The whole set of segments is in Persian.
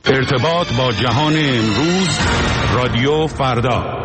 ارتباط با جهان امروز، رادیو فردا.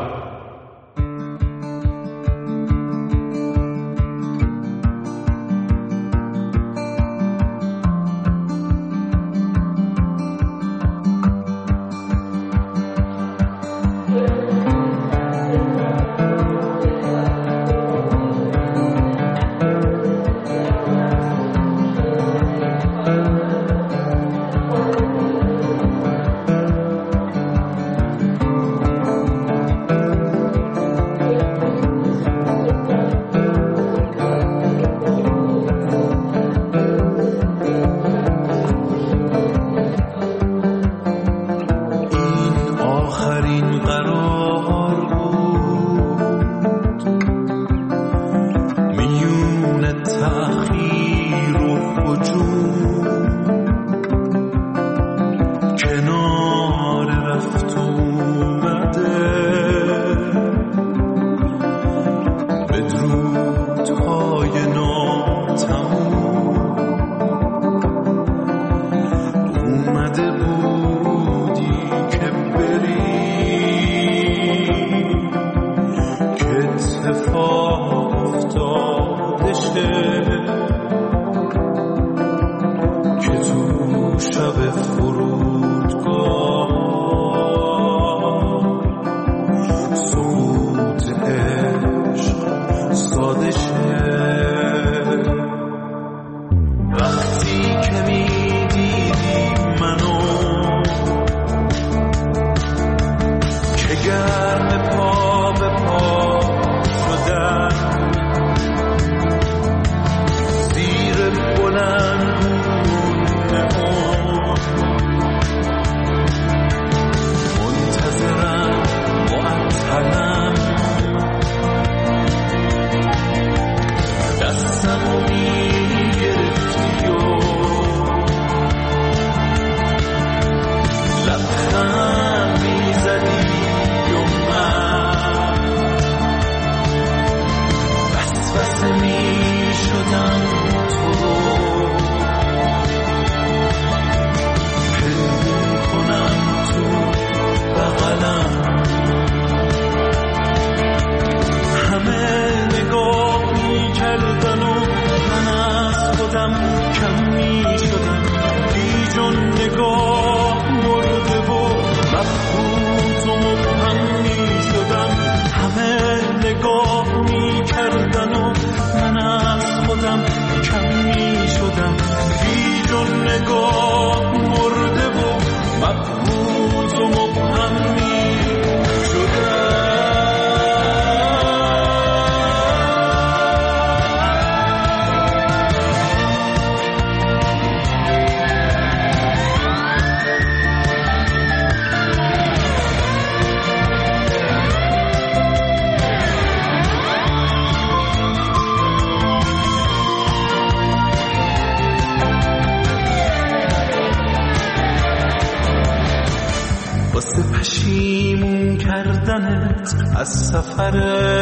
از سفر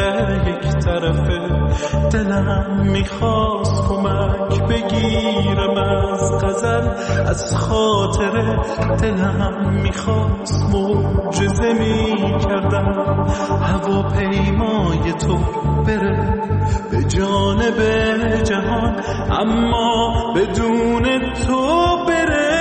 یک طرفه دلم میخواست کمک بگیرم از غزل، از خاطر دلم میخواست معجزه میکردم هواپیمای تو بره به جانب جهان، اما بدون تو بره.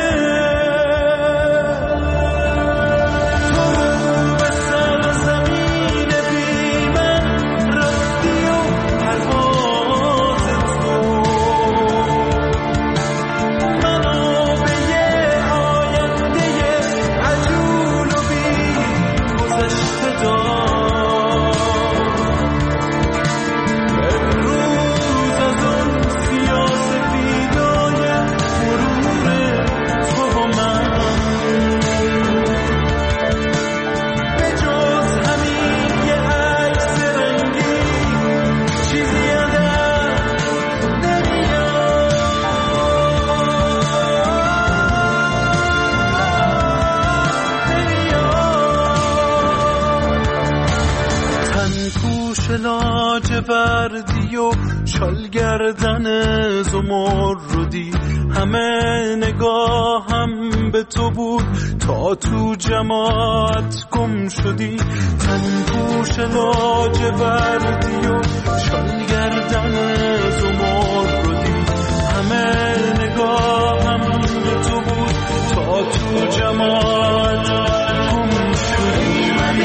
لاجوردی و شال گردن زمردی، همه نگاهم به به تو بود تا تو جماعت گم شدی، تن پوش لاجوردی و شال گردن زمردی. همه نگاهم به تو بود تا تو جماعت گم شدی.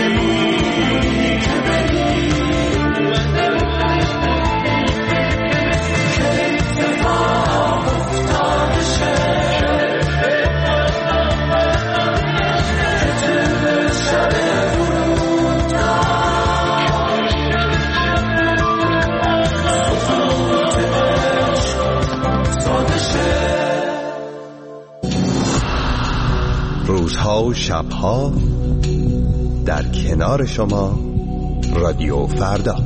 روزها و شبها در کنار شما رادیو فردا.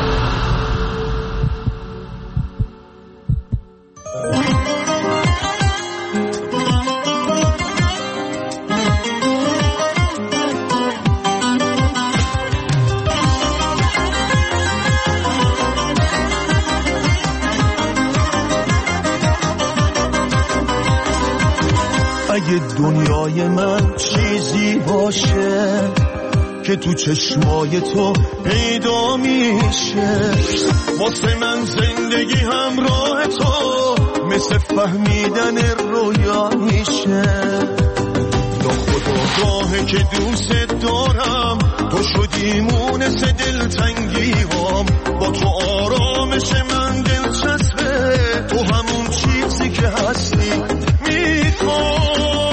اگه دنیای من چیزی باشه که تو چشمای تو پیدا میشه، واسه من زندگی همراه تو مثل فهمیدن رویا میشه. خدا راهه که دوست دارم تو شدی مونس دلتنگی هم، با تو آرامش من دلچسبه، تو همون چیزی که هستی میخوام.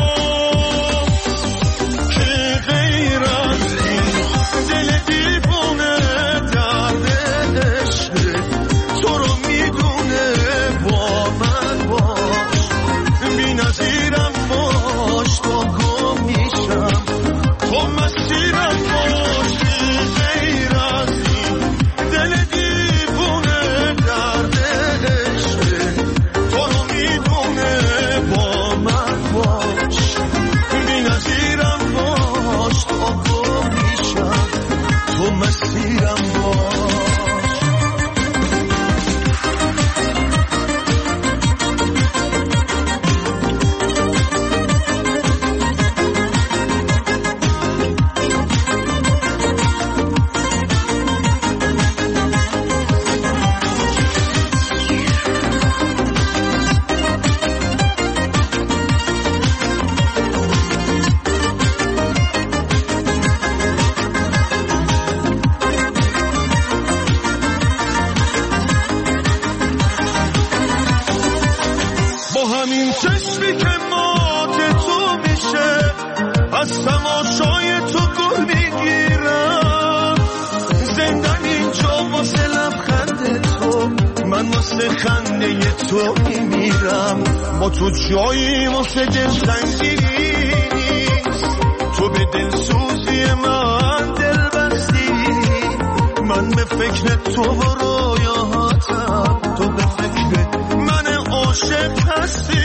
تو جایی واسه دلتنگی نیست، تو به دلسوزی من دل بستی، من به فکر تو و رویاتم، تو به فکر من عاشق هستی.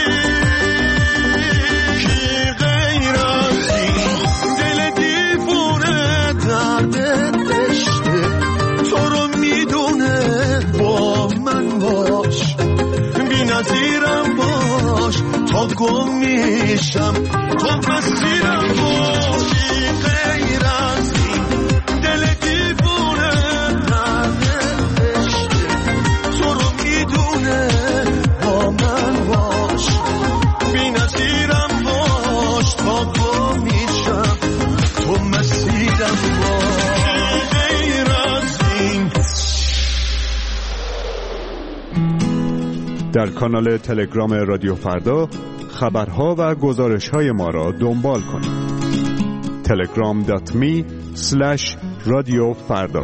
کی غیر از این دل دیوونه درد عشقه، تو رو میدونه با من باش، بی نظیرم باش تا گم میشم، تو مسیرم باشی. غیر از این دل دیوونه درد عشقه، تو رو میدونه با من باش، بی نظیرم باش تا گم میشم، تو مسیرم باش. غیر از این. در کانال تلگرام رادیو فردا خبرها و گزارش‌های ما را دنبال کنید. telegram.me/رادیوفردا.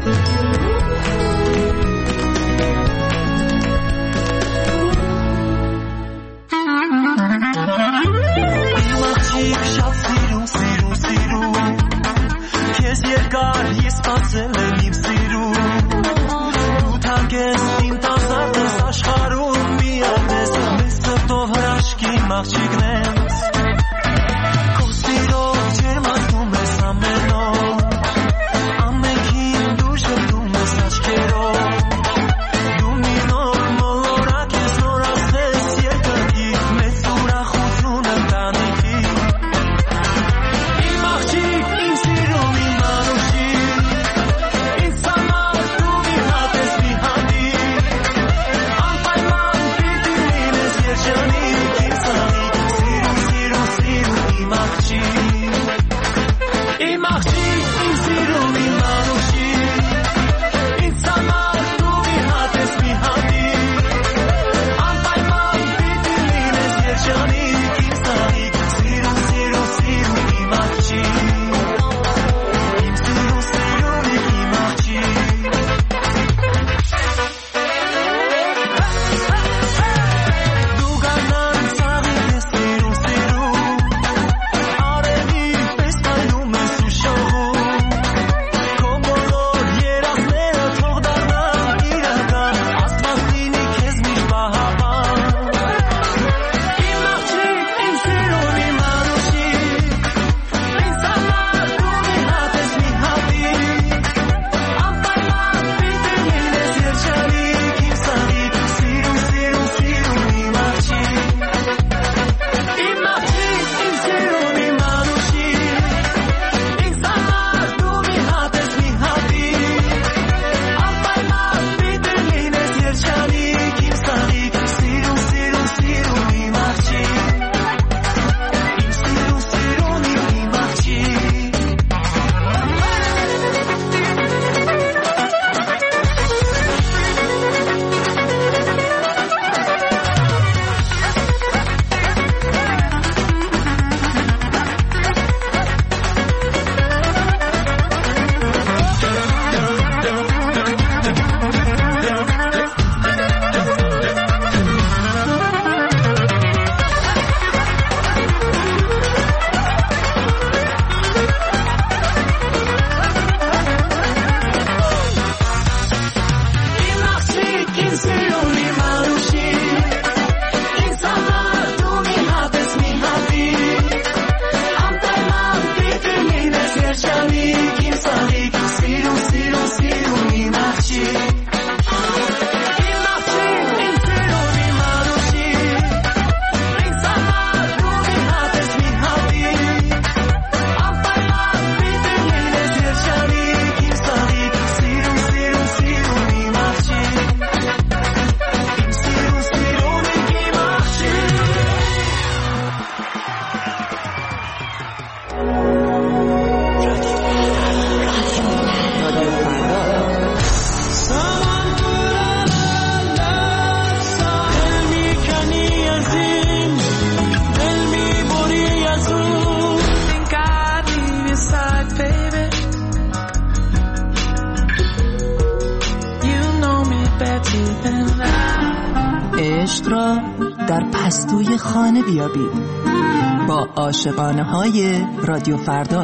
عشق را در پستوی خانه بیابید با عاشقانه های رادیو فردا.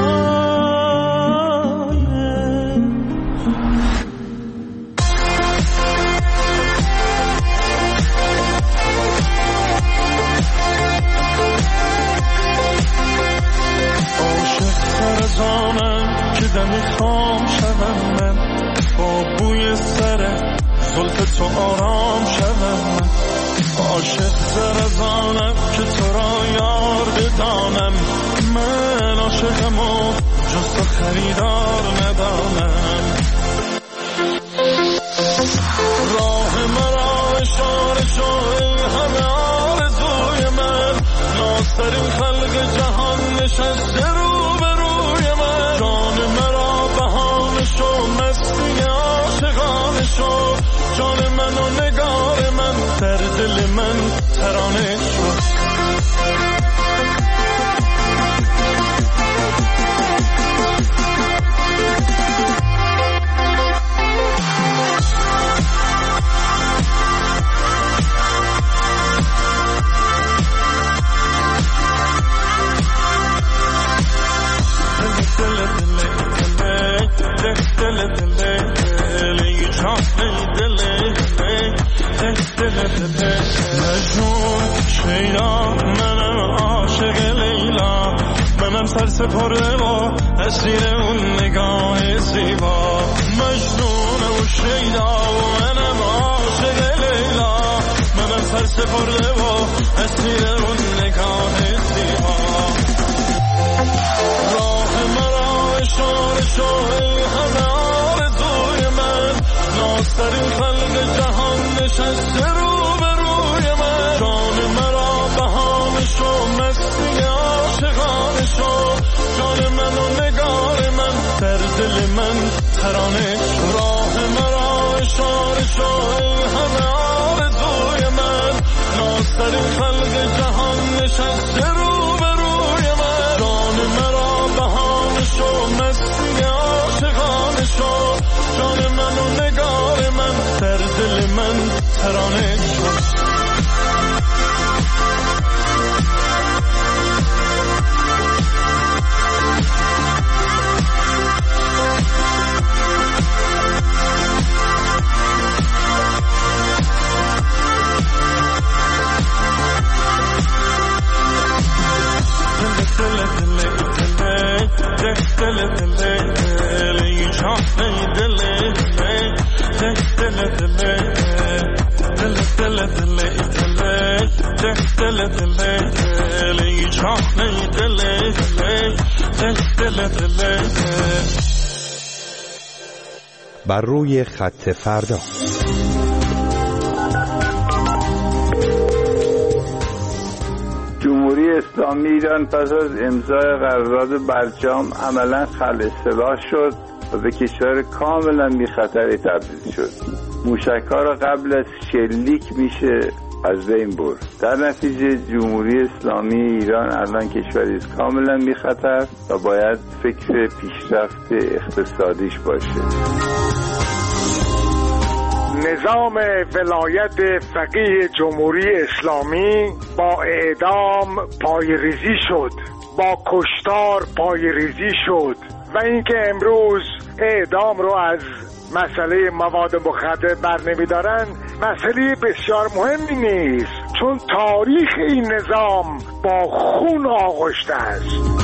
که دمی خام شدم من با بوی سر زلف تو آرام شدم من عاشق زرزانم که تو را یار بدانم من عاشقم و جز تو خریدار ندانم راه مرا اشاره شو ای همه آرزوی من نازترین خلق جهان نشسته رو به روی من جان مرا بهانه شو مستی عاشقانه شو جان من و نگار من در دل من ترانه شو مجنون شیدا منم عاشق لیلا منم سر سپرده با اسیر اون نگاه زیبا مجنون و شیدا منم عاشق لیلا منم سر سپرده با اسیر اون نگاه زیبا راه مرا اشاره شو ای همه آرزوی من نازترین خلق جهان نشسته رو به روی من جان مرا بهانه شو مستی عاشقانه شو جان من و نگار من در دل من ترانه شو راه مرا اشاره شو ای همه آرزوی من نازترین خلق جهان نشسته رو به روی من جان مرا بهانه شو مستی عاشقانه شو جان من و نگار من در دل من ترانه شو بر روی خط فردا. جمهوری اسلامی ایران پس از امضای قرارداد برجام عملا خلع سلاح شد و به کشور کاملا بی خطری تبدیل شد. موشک‌ها را قبل از شلیک میشه از بین برد. در نتیجه جمهوری اسلامی ایران الان کشوری است کاملا بی خطر و باید فکر پیشرفت اقتصادیش باشه. نظام ولایت فقیه جمهوری اسلامی با اعدام پایه‌ریزی شد، با کشتار پایه‌ریزی شد و اینکه امروز اعدام رو از مسئله مواد مخدر برنمی‌دارن مسئله بسیار مهمی نیست، چون تاریخ این نظام با خون آغشته است.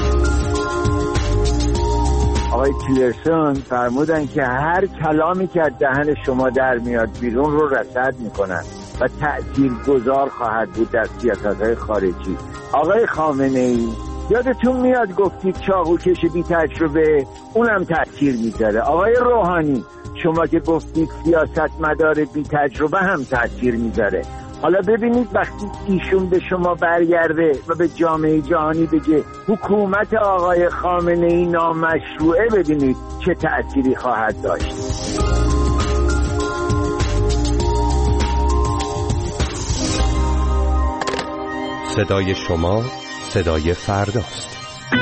آقای تیلرسون فرمودن که هر کلامی که از دهن شما در میاد بیرون رو رصد میکنن و تأثیرگذار خواهد بود در سیاست‌های خارجی. آقای خامنه‌ای یادتون میاد گفتید چاقوکش بی تجربه اونم تأثیر میذاره. آقای روحانی شما که گفتید سیاستمدار بی تجربه هم تأثیر میذاره. حالا ببینید وقتی ایشون به شما برگرده و به جامعه جهانی بگه حکومت آقای خامنه‌ای نامشروعه، ببینید چه تأثیری خواهد داشت. صدای شما صدای فرداست.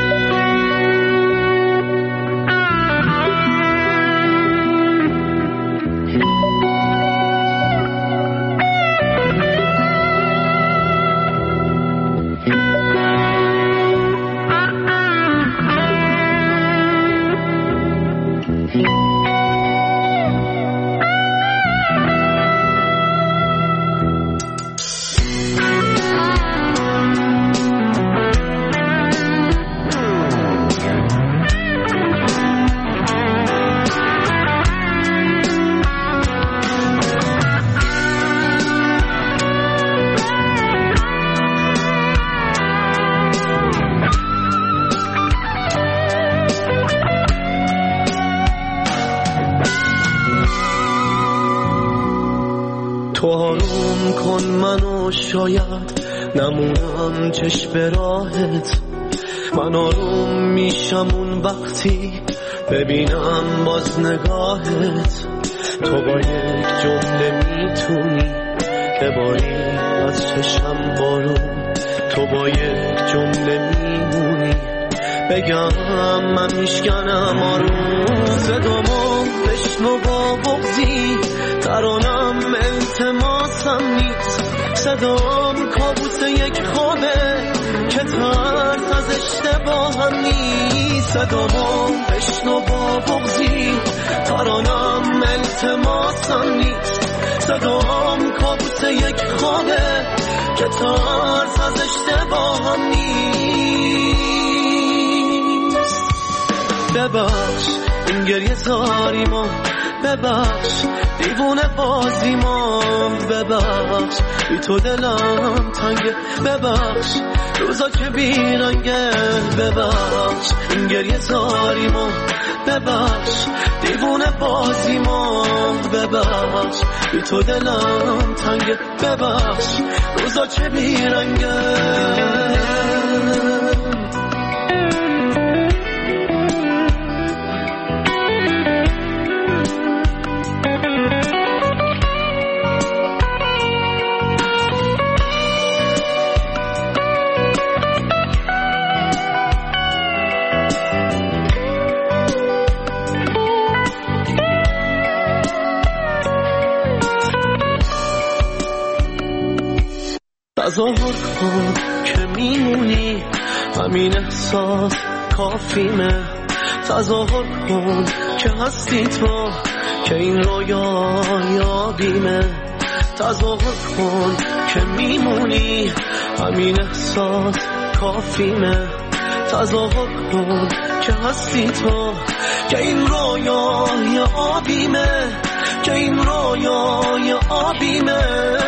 تو آروم کن منو، شاید نمونم چشم راهت. من آروم میشم اون وقتی ببینم باز نگاهت. تو با یک جمله میتونی که باری از چشم بارون. تو با یک جمله میمونی بگم من میشکنم آروم. صدامو بشنو با بغضی، ترانم التماسم نیست. صدام کابوس یک خوابه که ترس از اشتباهم نیست. صدامو بشنو با بغضی، ترانم التماسم نیست. صدام کابوس یک خوابه که ترس از اشتباهم نیست. ببخش این گریه زاریمو، ببخش دیوونه بازیمو، ببخش بی تو دلم تنگه، ببخش روزا که بیرنگه، ببخش این گریه زاریمو، ببخش دیوونه بازیمو، ببخش بی تو دلم تنگه، ببخش روزا که بیرنگه. تظاهر کن که میمونی، همین احساس کافیمه. تظاهر کن که هستی تو، که این رویا یابیمه. تظاهر کن که میمونی، همین احساس کافیمه. تظاهر کن که هستی تو، که این رویا یابیمه، که این رویا یابیمه.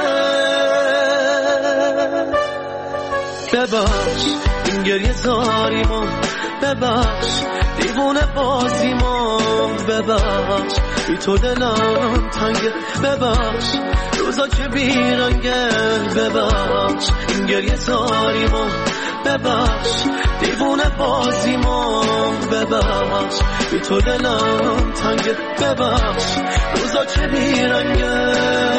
ببخش این گریه زاریمو، ببخش دیوونه بازیمو، ببخش بی تو دلم تنگه، ببخش روزا که بیرنگه، ببخش این گریه زاریمو، ببخش دیوونه بازیمو، ببخش بی تو دلم تنگه، ببخش روزا که بیرنگه.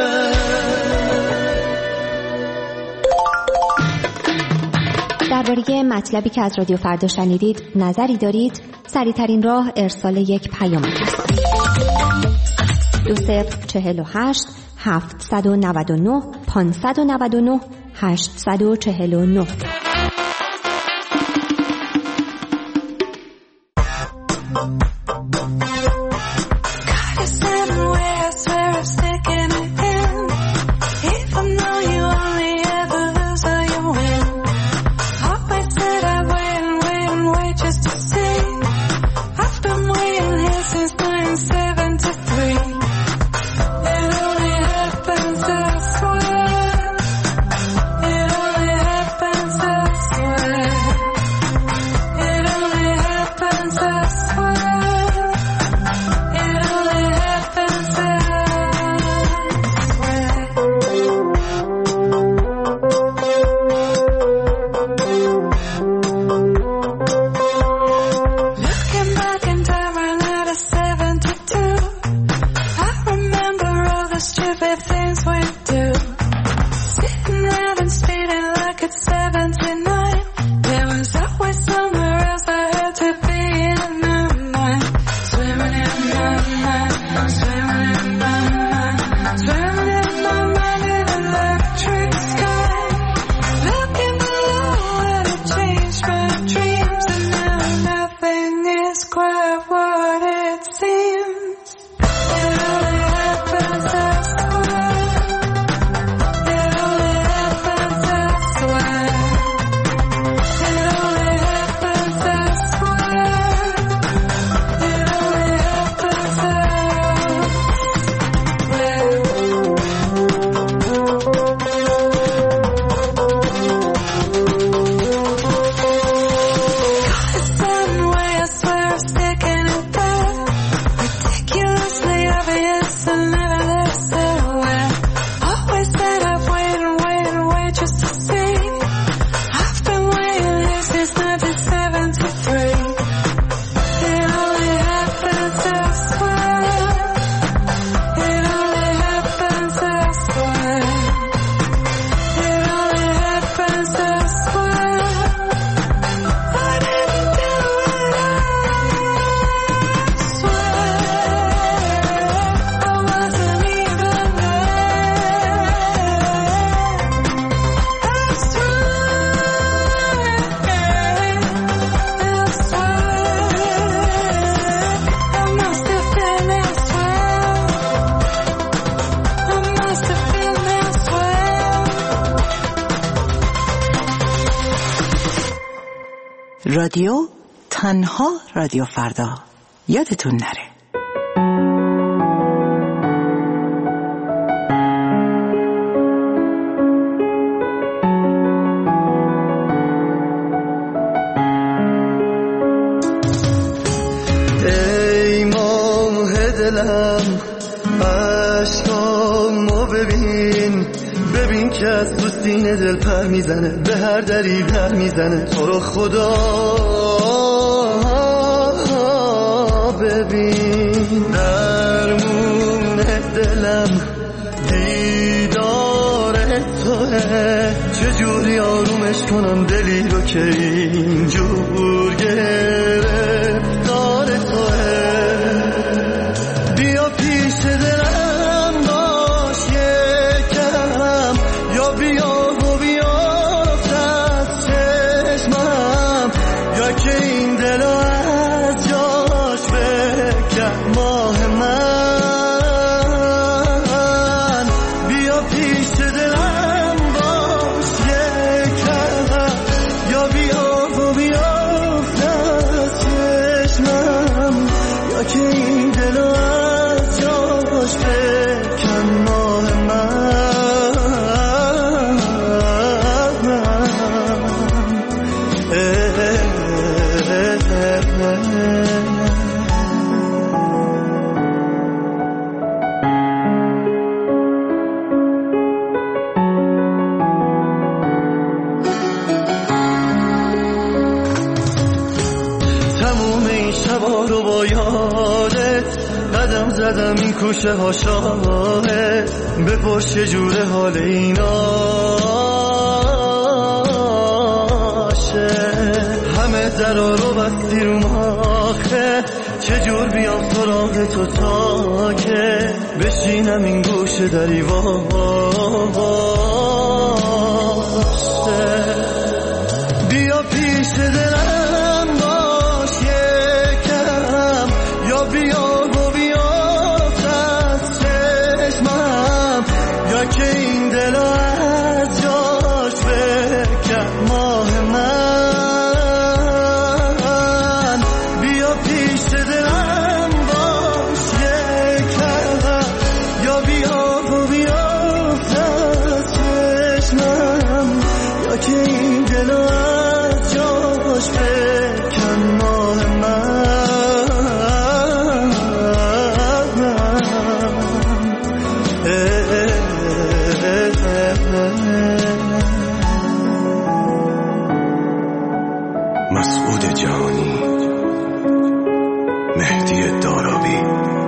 درباره مطلبی که از رادیو فردا شنیدید نظری دارید؟ سریع‌ترین راه ارسال یک پیام است. 2048 799 599 849. رادیو تنها رادیو فردا، یادتون نره. ای ماه دلم عشقامو ببین که از تو سینه دل پر میزنه، به هر دری در میزنه. تو رو خدا ببین، درمون دلم دیدار توه. چجوری آرومش کنم دلی رو که اینجور گرفتار توه. بیا پیش دلم باش یکم، یا بیا و بیافت از چشمم، یا که این دل از جاش بکن ماه من. بیا پیش دلم باش یکم، یا بیا و بیافت از چشمم، یا که این دل از جاش بکن ماه من. تموم این شبا رو با یادت قدم زدم این کوچه ها شاهد. بپرس چجوره حال ایناشه، همه درا رو بستی رو ماخه. چجور بیام سراغ تو تا که بشینم این گوشه دری باشه. بیا پیش دلم باش یکم، یا بیا و بیافت از چشمم، یا که این دل از جاش بکن ماه من. بیا پیش دلم باش یکم، یا بیا و بیافت از چشمم، یا که این دل از جاش بکن ماه من. مسعود جهانی، مهدی دارابی.